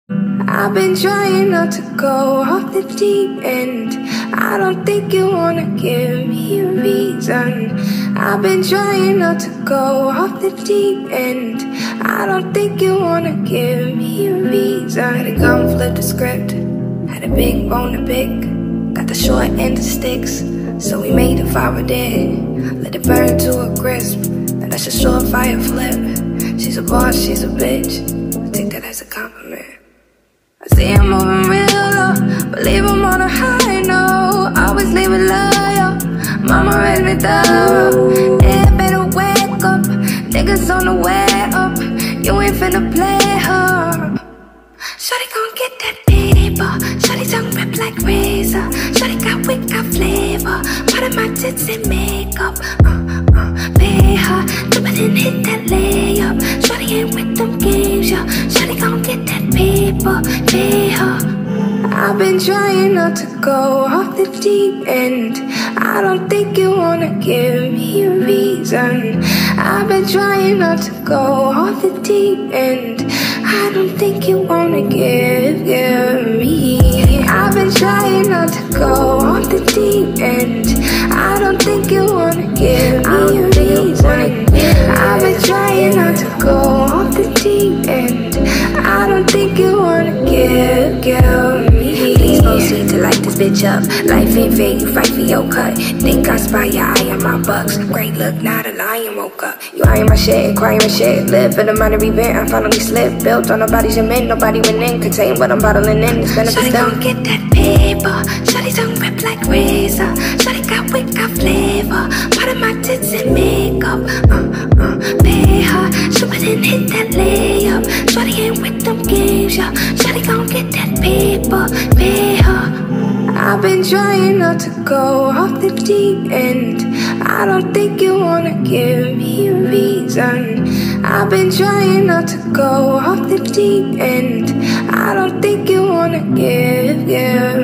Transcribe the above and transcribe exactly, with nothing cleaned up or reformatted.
I've been trying not to go off the deep end. I don't think you wanna give me a reason. I've been trying not to go off the deep end. I don't think you wanna give me a reason. Had a gun, flip the script. Had a big bone to pick. Got the short end of sticks, so we made a fire dead. Let it burn to a crisp. Now that's a surefire flip. She's a boss, she's a bitch. I take that as a compliment. I see I'm moving real low, but leave them on a high note. Always leave it loyal. Mama raised me thorough. Yeah, better wake up. Niggas on the way up. You ain't finna play her. Shawty gon' get that paper. Shawty tongue rip like razor. Shawty got wit, got flavor. Part of my tits and makeup. Uh, uh, pay her. Jump it and hit that layup. Shawty ain't with them games, yeah. Shawty gon' get that paper. Pay her. I've been trying not to go off the deep end. I don't think you wanna give me a reason. I've been trying not to go off the deep end. I don't think you wanna give, give me. I've been trying not to go off the deep end. I don't think you wanna give me a reason. I've been trying not to go off the deep end. I don't think you wanna give, give me. Please proceed to light this bitch up. Life ain't fair, you fight for your cut. Think I spy your eye on my bucks. Great look, not a lion woke up. You eyeing my shit, crying my shit. Live for the minor event, I finally slipped. Built on nobody's cement, nobody went in. Contain what I'm bottling in, it's benefits Shawty gon' get that paper. Shawty tongue rip like razor. Shawty got wit, got flavor. Part of my tits and makeup. Uh, uh, pay her. Shoot it and hit that layup. Shawty ain't with them games, yeah. Shawty gon' get that paper. Pay her. I've been trying not to go off the deep end. I don't think you wanna give me a reason. I've been trying not to go off the deep end. I don't think you wanna give, give